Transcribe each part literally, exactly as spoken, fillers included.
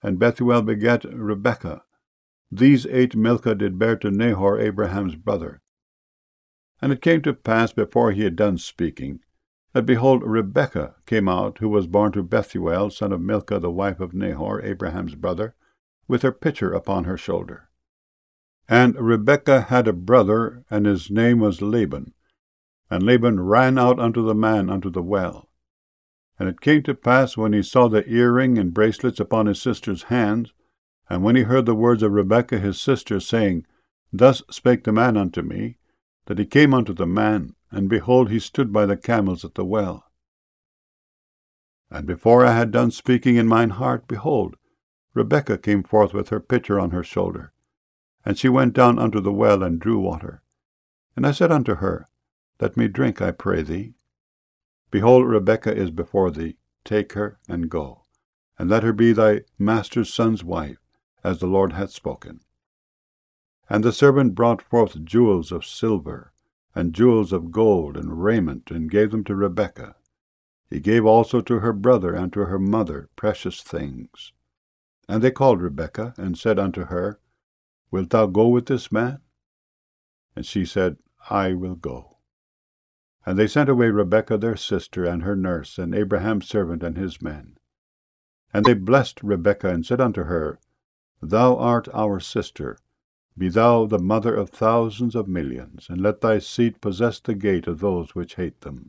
and Bethuel begat Rebekah. These eight Milcah did bear to Nahor Abraham's brother. And it came to pass, before he had done speaking, that, behold, Rebekah came out, who was born to Bethuel, son of Milcah, the wife of Nahor Abraham's brother, with her pitcher upon her shoulder. And Rebekah had a brother, and his name was Laban. And Laban ran out unto the man unto the well. And it came to pass, when he saw the earring and bracelets upon his sister's hands, and when he heard the words of Rebekah his sister, saying, Thus spake the man unto me, that he came unto the man, and behold, he stood by the camels at the well. And before I had done speaking in mine heart, behold, Rebekah came forth with her pitcher on her shoulder. And she went down unto the well, and drew water. And I said unto her, Let me drink, I pray thee. Behold, Rebekah is before thee, take her, and go, and let her be thy master's son's wife, as the Lord hath spoken. And the servant brought forth jewels of silver, and jewels of gold, and raiment, and gave them to Rebekah. He gave also to her brother and to her mother precious things. And they called Rebekah, and said unto her, Wilt thou go with this man? And she said, I will go. And they sent away Rebekah their sister, and her nurse, and Abraham's servant, and his men. And they blessed Rebekah, and said unto her, Thou art our sister, be thou the mother of thousands of millions, and let thy seed possess the gate of those which hate them.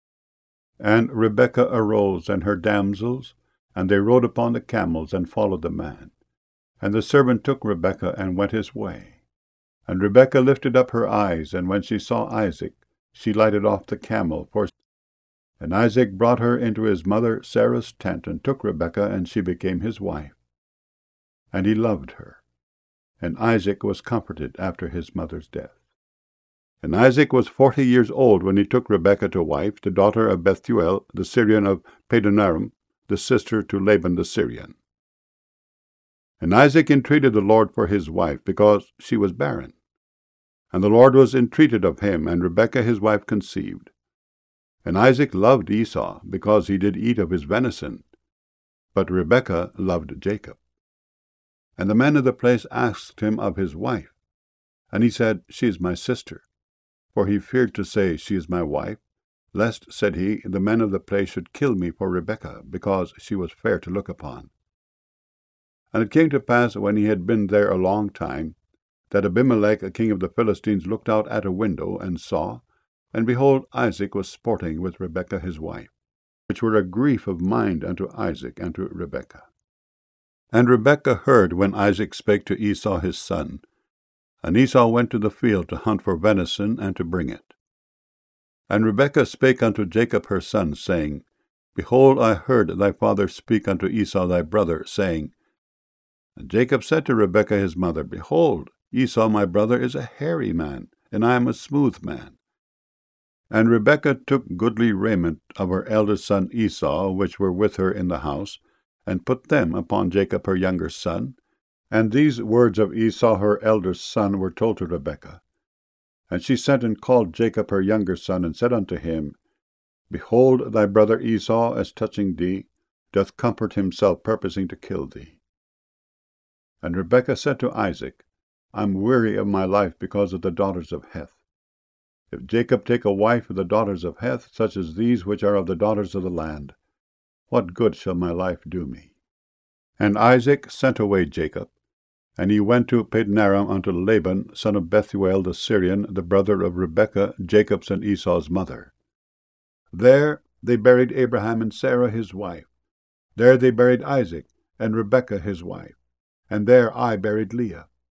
And Rebekah arose, and her damsels, and they rode upon the camels, and followed the man. And the servant took Rebekah, and went his way. And Rebekah lifted up her eyes, and when she saw Isaac, she lighted off the camel. For And Isaac brought her into his mother Sarah's tent, and took Rebekah, and she became his wife. And he loved her. And Isaac was comforted after his mother's death. And Isaac was forty years old when he took Rebekah to wife, the daughter of Bethuel, the Syrian of Padanaram, the sister to Laban the Syrian. And Isaac entreated the Lord for his wife, because she was barren. And the Lord was entreated of him, and Rebekah his wife conceived. And Isaac loved Esau, because he did eat of his venison, but Rebekah loved Jacob. And the men of the place asked him of his wife. And he said, She is my sister. For he feared to say, She is my wife, lest, said he, the men of the place should kill me for Rebekah, because she was fair to look upon. And it came to pass, when he had been there a long time, that Abimelech, a king of the Philistines, looked out at a window, and saw, and behold, Isaac was sporting with Rebekah his wife, which were a grief of mind unto Isaac and to Rebekah. And Rebekah heard when Isaac spake to Esau his son. And Esau went to the field to hunt for venison, and to bring it. And Rebekah spake unto Jacob her son, saying, Behold, I heard thy father speak unto Esau thy brother, saying, And Jacob said to Rebekah his mother, Behold, Esau my brother is a hairy man, and I am a smooth man. And Rebekah took goodly raiment of her eldest son Esau, which were with her in the house, and put them upon Jacob her younger son. And these words of Esau her elder son were told to Rebekah. And she sent and called Jacob her younger son, and said unto him, Behold, thy brother Esau, as touching thee, doth comfort himself, purposing to kill thee. And Rebekah said to Isaac, I am weary of my life because of the daughters of Heth. If Jacob take a wife of the daughters of Heth, such as these which are of the daughters of the land, what good shall my life do me? And Isaac sent away Jacob, and he went to Padanaram unto Laban, son of Bethuel the Syrian, the brother of Rebekah, Jacob's and Esau's mother. There they buried Abraham and Sarah his wife. There they buried Isaac and Rebekah his wife. And there I buried Leah.